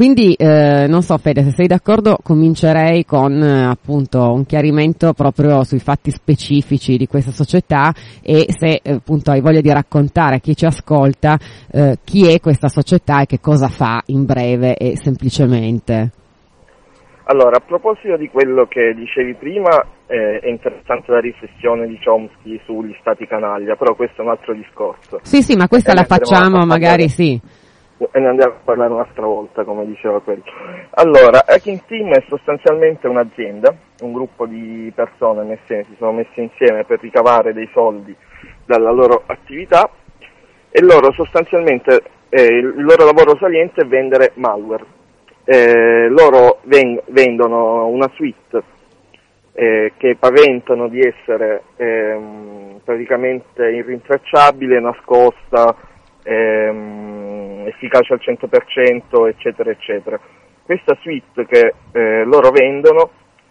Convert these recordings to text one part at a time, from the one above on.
quindi non so Fede, se sei d'accordo comincerei con appunto un chiarimento proprio sui fatti specifici di questa società e se appunto hai voglia di raccontare a chi ci ascolta chi è questa società e che cosa fa in breve e semplicemente. Allora, a proposito di quello che dicevi prima, è interessante la riflessione di Chomsky sugli stati canaglia, però questo è un altro discorso. Sì, ma questa la facciamo magari sì. E ne andiamo a parlare un'altra volta, come diceva quello. Allora, Hacking Team è sostanzialmente un'azienda, un gruppo di persone si sono messe insieme per ricavare dei soldi dalla loro attività e loro sostanzialmente, il loro lavoro saliente è vendere malware. Loro vendono una suite che paventano di essere praticamente irrintracciabile, nascosta, efficace al 100%, eccetera, eccetera. Questa suite che loro vendono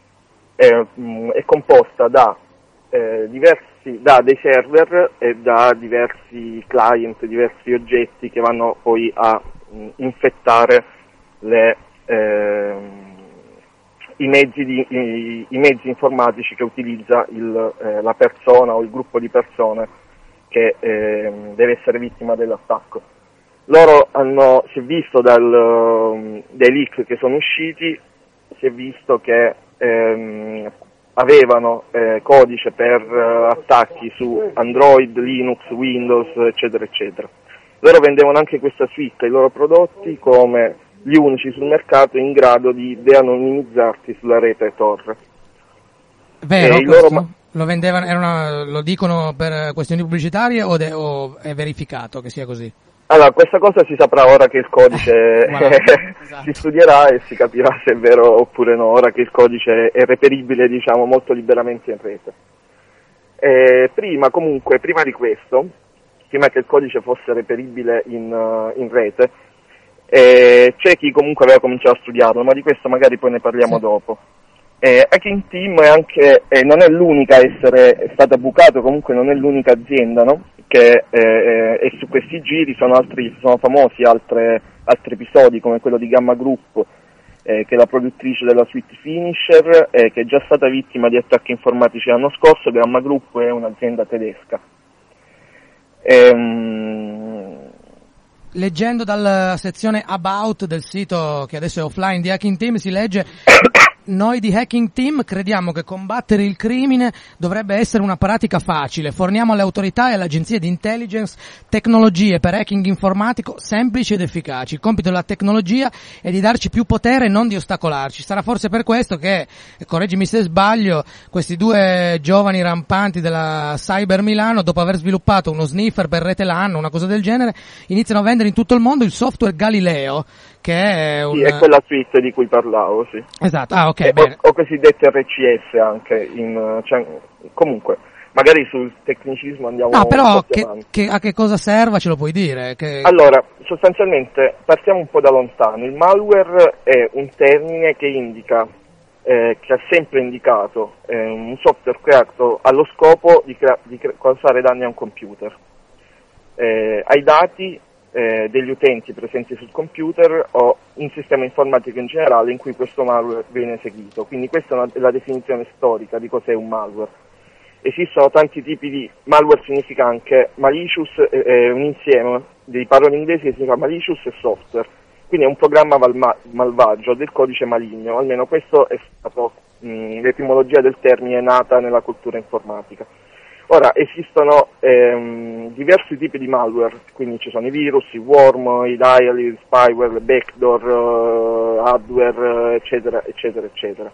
è composta da dei server e da diversi client, diversi oggetti che vanno poi a infettare i mezzi informatici che utilizza la persona o il gruppo di persone che deve essere vittima dell'attacco. Loro si è visto dai leak che sono usciti, si è visto che avevano codice per attacchi su Android, Linux, Windows, eccetera, eccetera. Loro vendevano anche questa suite ai loro prodotti come gli unici sul mercato in grado di de-anonimizzarsi sulla rete Tor. Vero, lo vendevano, lo dicono per questioni pubblicitarie o è verificato che sia così? Allora, questa cosa si saprà ora che il codice esatto. si studierà e si capirà se è vero oppure no, ora che il codice è reperibile, diciamo, molto liberamente in rete. Prima di questo, prima che il codice fosse reperibile in rete, c'è chi comunque aveva cominciato a studiarlo, ma di questo magari poi ne parliamo dopo. Hacking Team non è l'unica a essere stata bucata, comunque non è l'unica azienda, no? Che è su questi giri, sono famosi altri episodi come quello di Gamma Group, che è la produttrice della suite Finisher, che è già stata vittima di attacchi informatici l'anno scorso. Gamma Group è un'azienda tedesca. Leggendo dalla sezione About del sito che adesso è offline di Hacking Team si legge: noi di Hacking Team crediamo che combattere il crimine dovrebbe essere una pratica facile. Forniamo alle autorità e alle agenzie di intelligence tecnologie per hacking informatico semplici ed efficaci. Il compito della tecnologia è di darci più potere e non di ostacolarci. Sarà forse per questo che, correggimi se sbaglio, questi due giovani rampanti della Cyber Milano, dopo aver sviluppato uno sniffer per rete LAN, una cosa del genere, iniziano a vendere in tutto il mondo il software Galileo, che è Sì, è quella suite di cui parlavo, sì. Esatto, ok, bene. O cosiddette RCS anche, comunque, magari sul tecnicismo andiamo no, però un po' avanti. a che cosa serva ce lo puoi dire? Allora, sostanzialmente, partiamo un po' da lontano. Il malware è un termine che indica, che ha sempre indicato un software creato allo scopo di causare danni a un computer, ai dati degli utenti presenti sul computer o in sistema informatico in generale in cui questo malware viene eseguito. Quindi questa è la definizione storica di cos'è un malware. Esistono tanti tipi di malware, significa anche malicious, un insieme di parole inglesi che significa malicious e software, quindi è un programma malvagio del codice maligno, almeno questo è stato l'etimologia del termine è nata nella cultura informatica. Ora, esistono diversi tipi di malware, quindi ci sono i virus, i worm, i dial, i spyware, le backdoor, hardware, eccetera, eccetera, eccetera.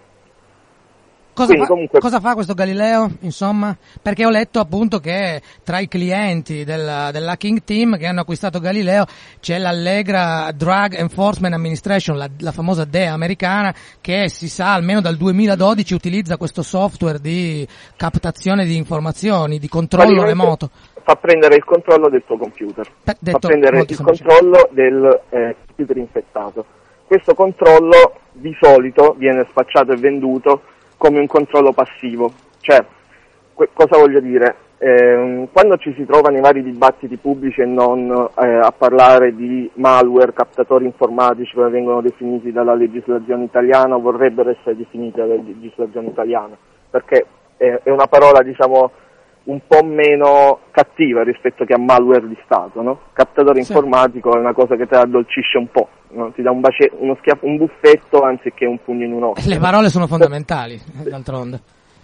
Cosa fa questo Galileo, insomma? Perché ho letto appunto che tra i clienti dell'Hacking Team che hanno acquistato Galileo c'è l'Allegra Drug Enforcement Administration, la famosa DEA americana, che si sa almeno dal 2012 utilizza questo software di captazione di informazioni, di controllo remoto. Fa prendere il controllo del tuo computer, fa prendere il controllo del computer infettato. Questo controllo di solito viene spacciato e venduto come un controllo passivo, cioè cosa voglio dire? quando ci si trova nei vari dibattiti pubblici e non a parlare di malware, captatori informatici come vengono definiti dalla legislazione italiana o vorrebbero essere definiti dalla legislazione italiana, perché è una parola, diciamo, un po' meno cattiva rispetto che a malware di Stato, no? Captatore informatico è una cosa che te la addolcisce un po', no? Ti dà uno schiaffo, un buffetto anziché un pugno in un occhio. Le parole sono fondamentali, d'altronde.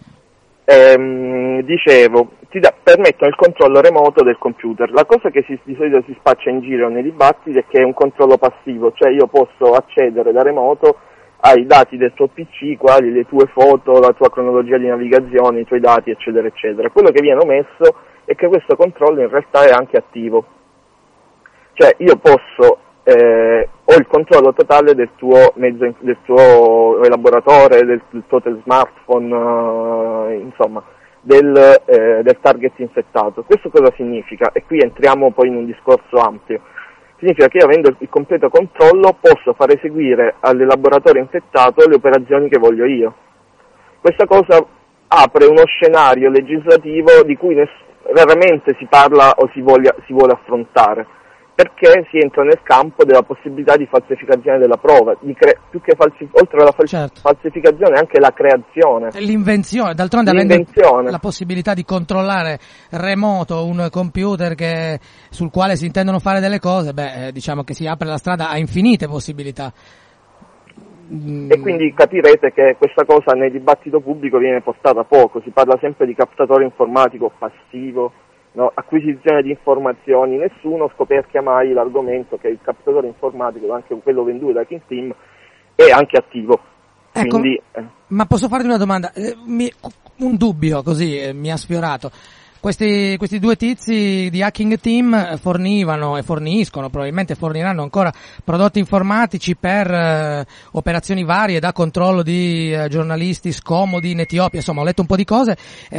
Dicevo, permettono il controllo remoto del computer. La cosa che di solito si spaccia in giro nei dibattiti è che è un controllo passivo, cioè io posso accedere da remoto ai dati del tuo PC, quali le tue foto, la tua cronologia di navigazione, i tuoi dati, eccetera, eccetera. Quello che viene omesso è che questo controllo in realtà è anche attivo. Cioè io posso, ho il controllo totale del tuo mezzo, del tuo elaboratore, del tuo smartphone, insomma, del target infettato. Questo cosa significa? E qui entriamo poi in un discorso ampio. Significa che io, avendo il completo controllo, posso far eseguire all'elaboratore infettato le operazioni che voglio io. Questa cosa apre uno scenario legislativo di cui raramente si parla o si vuole affrontare, perché si entra nel campo della possibilità di falsificazione della prova, più che oltre alla falsificazione anche la creazione. L'invenzione, d'altronde avendo la possibilità di controllare remoto un computer sul quale si intendono fare delle cose, diciamo che si apre la strada a infinite possibilità. E quindi capirete che questa cosa nel dibattito pubblico viene portata poco, si parla sempre di captatore informatico passivo, no, acquisizione di informazioni, nessuno scoperchia mai l'argomento che il captatore informatico, anche quello venduto da Hacking Team, è anche attivo. Ecco, quindi, ma posso farti una domanda? Un dubbio così mi ha sfiorato. Questi due tizi di Hacking Team fornivano e forniscono, probabilmente forniranno ancora prodotti informatici per operazioni varie, da controllo di giornalisti scomodi in Etiopia, insomma ho letto un po' di cose,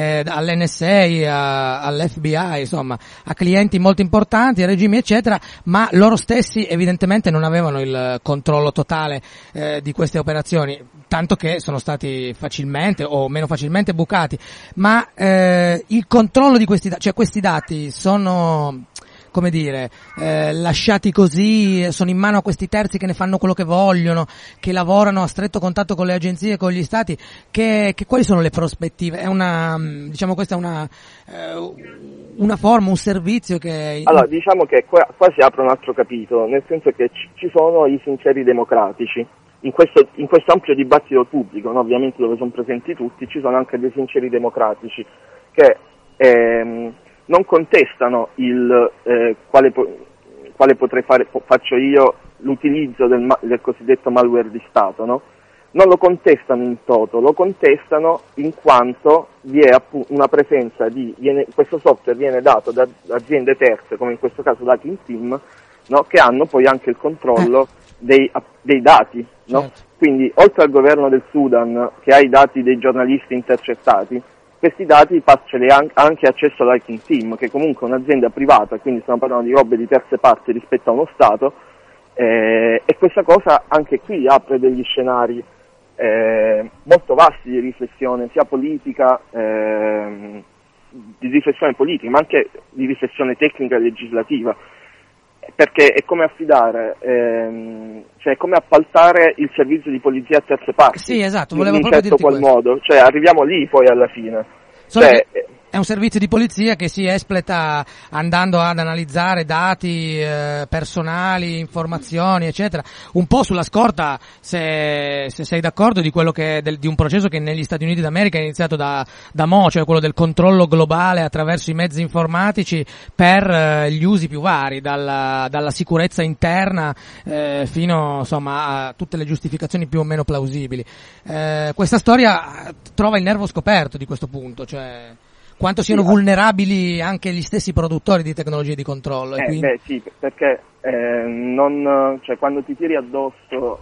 all'NSA, all'FBI, insomma a clienti molto importanti, a regimi eccetera, ma loro stessi evidentemente non avevano il controllo totale di queste operazioni, tanto che sono stati facilmente o meno facilmente bucati, ma il controllo di questi dati, cioè questi dati sono, come dire, lasciati così, sono in mano a questi terzi che ne fanno quello che vogliono, che lavorano a stretto contatto con le agenzie e con gli stati, quali sono le prospettive? È questa è una forma, un servizio che... Allora, diciamo che qua si apre un altro capitolo, nel senso che ci sono i sinceri democratici. In questo ampio dibattito pubblico, no, ovviamente dove sono presenti tutti, ci sono anche dei sinceri democratici che non contestano quale faccio io l'utilizzo del cosiddetto malware di Stato, no? Non lo contestano in toto, lo contestano in quanto vi è una presenza questo software viene dato da aziende terze, come in questo caso da Hacking Team, no? Che hanno poi anche il controllo dei dati, no? Certo. Quindi oltre al governo del Sudan che ha i dati dei giornalisti intercettati, questi dati ha anche accesso alla Hacking Team, che comunque è un'azienda privata, quindi stiamo parlando di robe di terze parti rispetto a uno Stato, e questa cosa anche qui apre degli scenari molto vasti di riflessione, sia politica, di riflessione politica, ma anche di riflessione tecnica e legislativa, perché è come affidare, cioè è come appaltare il servizio di polizia a terze parti. Sì, esatto, volevo proprio dirti questo. In un certo qual modo, cioè arriviamo lì poi alla fine. È un servizio di polizia che si espleta andando ad analizzare dati personali, informazioni, eccetera, un po' sulla scorta, se sei d'accordo, di quello di un processo che negli Stati Uniti d'America è iniziato da Mo, cioè quello del controllo globale attraverso i mezzi informatici per gli usi più vari, dalla sicurezza interna fino insomma a tutte le giustificazioni più o meno plausibili. Questa storia trova il nervo scoperto di questo punto, cioè quanto siano vulnerabili anche gli stessi produttori di tecnologie di controllo. Sì, perché quando ti tiri addosso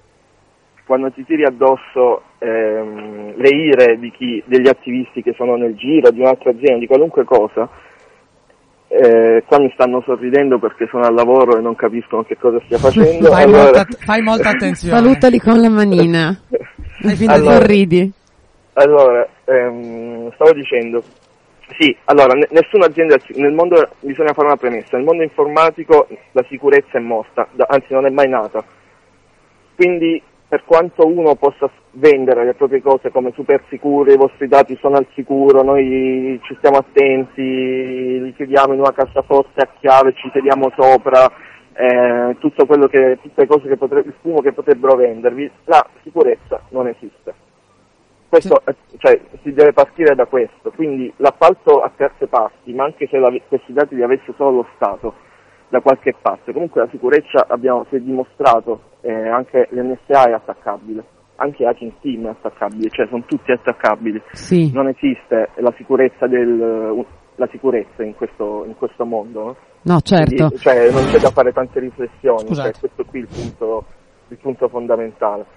le ire degli attivisti che sono nel giro di un'altra azienda, di qualunque cosa, qua mi stanno sorridendo perché sono al lavoro e non capiscono che cosa stia facendo. Fai molta attenzione. Salutali con la manina. Hai finito sorridi. Allora, stavo dicendo, Sì, allora, nessuna azienda nel mondo, bisogna fare una premessa, nel mondo informatico la sicurezza è morta, anzi non è mai nata. Quindi per quanto uno possa vendere le proprie cose come super sicure, i vostri dati sono al sicuro, noi ci stiamo attenti, li chiudiamo in una cassaforte a chiave, ci sediamo sopra, tutte cose il fumo che potrebbero vendervi, la sicurezza non esiste. Questo, cioè, si deve partire da questo, quindi l'appalto a terze parti, ma anche se questi dati li avesse solo lo Stato da qualche parte, comunque la sicurezza si è dimostrato, anche l'NSA è attaccabile, anche Hacking Team è attaccabile, cioè sono tutti attaccabili. Sì. Non esiste la sicurezza in questo mondo, no? No, certo. Quindi, cioè, non c'è da fare tante riflessioni, cioè, questo qui è il punto fondamentale.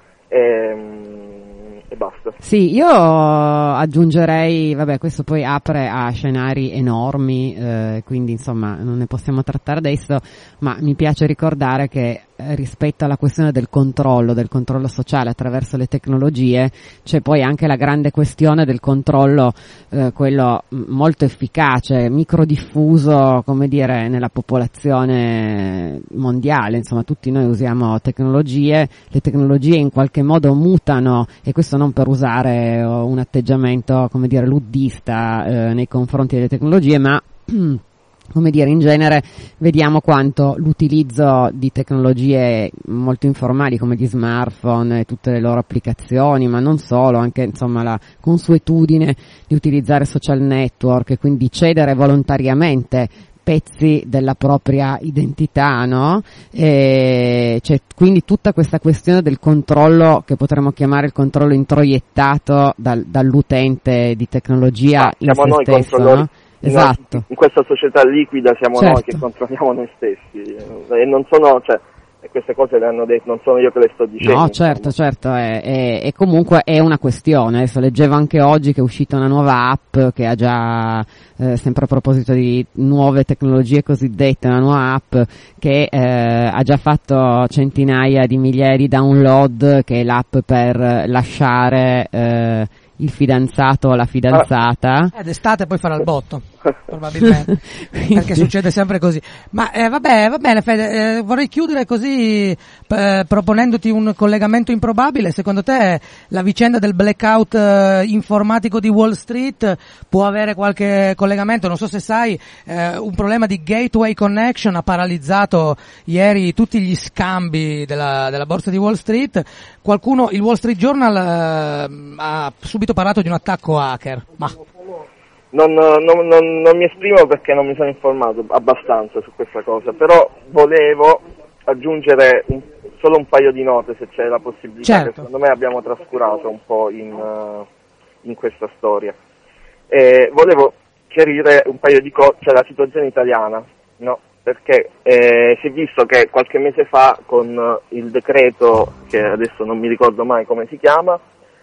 E basta. Sì, io aggiungerei, vabbè, questo poi apre a scenari enormi, quindi insomma non ne possiamo trattare adesso, ma mi piace ricordare che rispetto alla questione del controllo sociale attraverso le tecnologie, c'è poi anche la grande questione del controllo, quello molto efficace, microdiffuso, come dire, nella popolazione mondiale. Insomma, tutti noi usiamo tecnologie, le tecnologie in qualche modo mutano, e questo non per usare un atteggiamento, come dire, luddista nei confronti delle tecnologie, ma come dire, in genere vediamo quanto l'utilizzo di tecnologie molto informali come gli smartphone e tutte le loro applicazioni, ma non solo, anche insomma la consuetudine di utilizzare social network e quindi cedere volontariamente pezzi della propria identità, no? C'è quindi tutta questa questione del controllo, che potremmo chiamare il controllo introiettato dall'utente di tecnologia in se stesso, no? Esatto. In questa società liquida siamo certo. Noi che controlliamo noi stessi, e non sono, cioè, queste cose le hanno dette, non sono io che le sto dicendo. No, certo, e comunque è una questione. Adesso leggevo anche oggi che è uscita una nuova app che ha già, sempre a proposito di nuove tecnologie cosiddette, una nuova app che ha già fatto centinaia di migliaia di download, che è l'app per lasciare il fidanzato o la fidanzata. D'estate poi farà il botto, probabilmente, perché succede sempre così. Ma va bene Fede, vorrei chiudere così proponendoti un collegamento improbabile. Secondo te la vicenda del blackout informatico di Wall Street può avere qualche collegamento? Non so se sai, un problema di gateway connection ha paralizzato ieri tutti gli scambi della borsa di Wall Street. Il Wall Street Journal ha subito parlato di un attacco hacker, ma non mi esprimo perché non mi sono informato abbastanza su questa cosa, però volevo aggiungere solo un paio di note, se c'è la possibilità, certo. Che secondo me abbiamo trascurato un po' in questa storia. Volevo chiarire un paio di cose, cioè la situazione italiana, no? Perché si è visto che qualche mese fa, con il decreto, che adesso non mi ricordo mai come si chiama,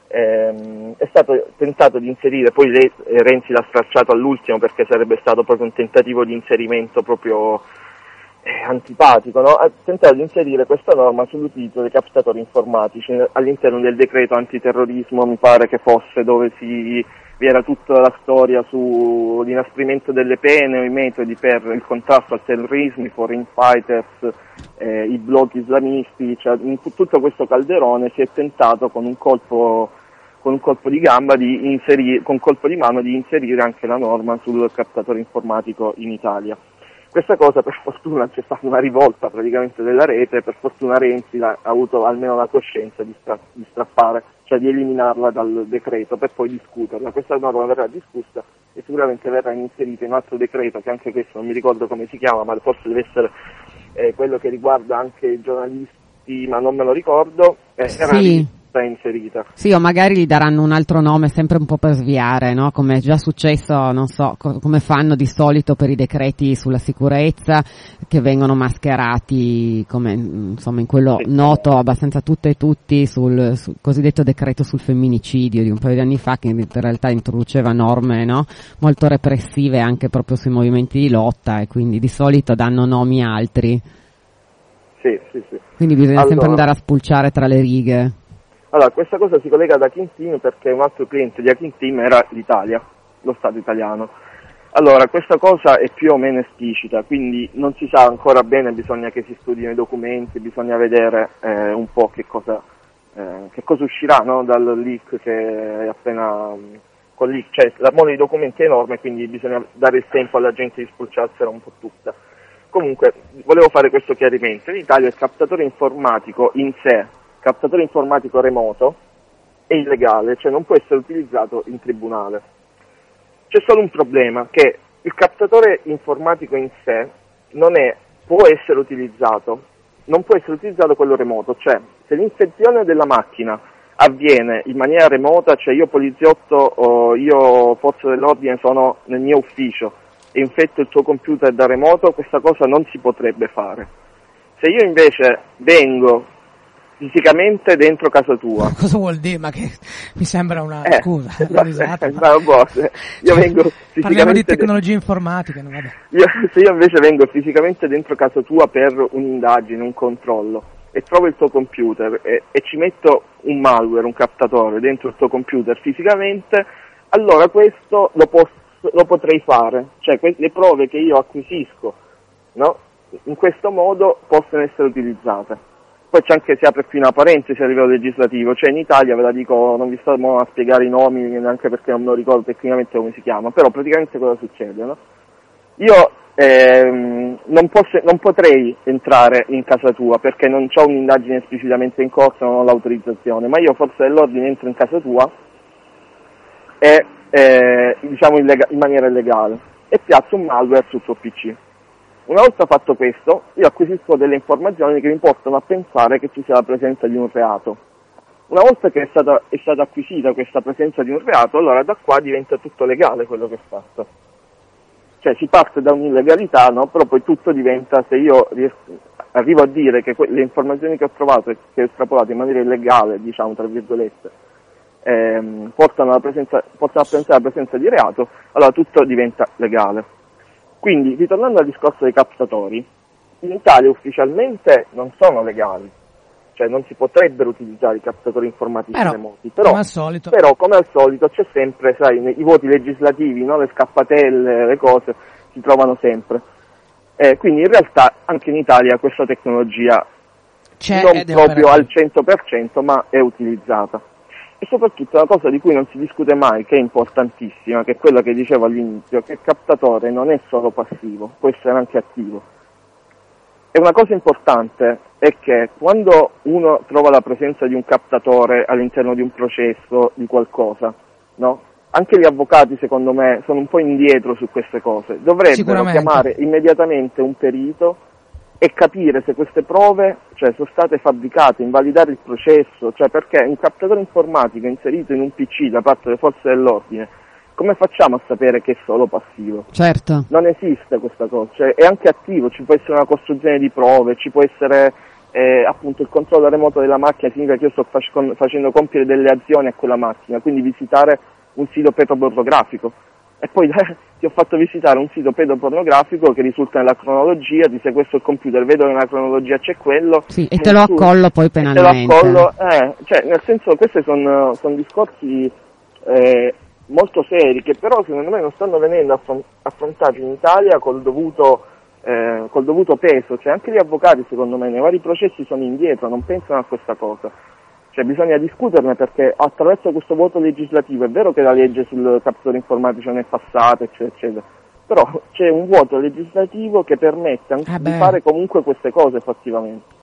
è stato tentato di inserire, poi Renzi l'ha stracciato all'ultimo perché sarebbe stato proprio un tentativo di inserimento proprio antipatico, no? Ha tentato di inserire questa norma sull'utilizzo dei captatori informatici all'interno del decreto antiterrorismo, mi pare che fosse, dove vi era tutta la storia sull'inasprimento delle pene o i metodi per il contrasto al terrorismo, i foreign fighters, i blog islamisti, cioè in tutto questo calderone si è tentato con un colpo di gamba con un colpo di mano di inserire anche la norma sul captatore informatico in Italia. Questa cosa, per fortuna, c'è stata una rivolta praticamente della rete, per fortuna Renzi ha avuto almeno la coscienza di strappare, cioè di eliminarla dal decreto per poi discuterla. Questa norma verrà discussa e sicuramente verrà inserita in un altro decreto, che anche questo non mi ricordo come si chiama, ma forse deve essere quello che riguarda anche i giornalisti, ma non me lo ricordo, sì. Inserita. Sì, o magari gli daranno un altro nome, sempre un po' per sviare, no? Come è già successo, non so, come fanno di solito per i decreti sulla sicurezza, che vengono mascherati come, insomma, in quello noto abbastanza tutte e tutti sul cosiddetto decreto sul femminicidio di un paio di anni fa, che in realtà introduceva norme, no? Molto repressive anche proprio sui movimenti di lotta, e quindi di solito danno nomi altri. Sì. Quindi bisogna sempre andare a spulciare tra le righe. Allora, questa cosa si collega ad Hacking Team perché un altro cliente di Hacking Team era l'Italia, lo Stato italiano. Allora, questa cosa è più o meno esplicita, quindi non si sa ancora bene, bisogna che si studino i documenti, bisogna vedere un po' che cosa uscirà, no, dal leak che è appena col leak, cioè la mole di documenti è enorme, quindi bisogna dare il tempo alla gente di spulciarsela un po' tutta. Comunque, volevo fare questo chiarimento. In Italia il captatore informatico in sé, captatore informatico remoto, è illegale, cioè non può essere utilizzato in tribunale. C'è solo un problema, che il captatore informatico in sé può essere utilizzato, non può essere utilizzato quello remoto, cioè se l'infezione della macchina avviene in maniera remota, cioè io poliziotto o io forza dell'ordine sono nel mio ufficio e infetto il tuo computer da remoto, questa cosa non si potrebbe fare. Se io invece vengo fisicamente dentro casa tua. Cosa vuol dire? Ma che mi sembra una scusa, una risata. Io vengo fisicamente. Parliamo di tecnologie informatiche, no? Vabbè. Se io invece vengo fisicamente dentro casa tua per un'indagine, un controllo, e trovo il tuo computer e ci metto un malware, un captatore dentro il tuo computer fisicamente, allora questo lo potrei fare, cioè le prove che io acquisisco, no? In questo modo possono essere utilizzate. Poi si apre qui una parentesi a livello legislativo, cioè in Italia, ve la dico, non vi sto a spiegare i nomi, neanche perché non me lo ricordo tecnicamente come si chiama, però praticamente cosa succede, no? Io non potrei entrare in casa tua perché non c'ho un'indagine esplicitamente in corso, non ho l'autorizzazione, ma io forse dell'ordine entro in casa tua e diciamo in maniera illegale e piazzo un malware sul tuo PC. Una volta fatto questo, io acquisisco delle informazioni che mi portano a pensare che ci sia la presenza di un reato. Una volta che è stata acquisita questa presenza di un reato, allora da qua diventa tutto legale quello che è fatto. Cioè si parte da un'illegalità, no? Però poi tutto diventa, se io arrivo a dire che le informazioni che ho trovato e che ho estrapolato in maniera illegale, diciamo tra virgolette, portano a pensare alla presenza di reato, allora tutto diventa legale. Quindi, ritornando al discorso dei captatori, in Italia ufficialmente non sono legali, cioè non si potrebbero utilizzare i captatori informatici remoti, però come al solito c'è sempre, sai, i voti legislativi, no? Le scappatelle, le cose, si trovano sempre. Quindi in realtà anche in Italia questa tecnologia c'è, non proprio al 100%, ma è utilizzata. E soprattutto una cosa di cui non si discute mai, che è importantissima, che è quella che dicevo all'inizio, che il captatore non è solo passivo, può essere anche attivo. E una cosa importante è che quando uno trova la presenza di un captatore all'interno di un processo, di qualcosa, no? Anche gli avvocati, secondo me, sono un po' indietro su queste cose. Dovrebbero chiamare immediatamente un perito e capire se queste prove, cioè, sono state fabbricate, invalidare il processo, cioè perché un captatore informatico inserito in un PC da parte delle forze dell'ordine, come facciamo a sapere che è solo passivo? Certo. Non esiste questa cosa, cioè è anche attivo, ci può essere una costruzione di prove, ci può essere appunto il controllo remoto della macchina, significa che io sto facendo compiere delle azioni a quella macchina, quindi visitare un sito pedopornografico. E poi ti ho fatto visitare un sito pedopornografico che risulta nella cronologia, ti sequestro il computer, vedo che nella cronologia c'è quello. Sì, e te lo accollo poi penalmente. Te lo accollo, cioè nel senso questi sono discorsi molto seri che però secondo me non stanno venendo affrontati in Italia col dovuto peso, cioè anche gli avvocati secondo me nei vari processi sono indietro, non pensano a questa cosa. Cioè bisogna discuterne perché attraverso questo voto legislativo è vero che la legge sul captatore informatico non è passata, eccetera, eccetera, però c'è un voto legislativo che permette di fare comunque queste cose effettivamente.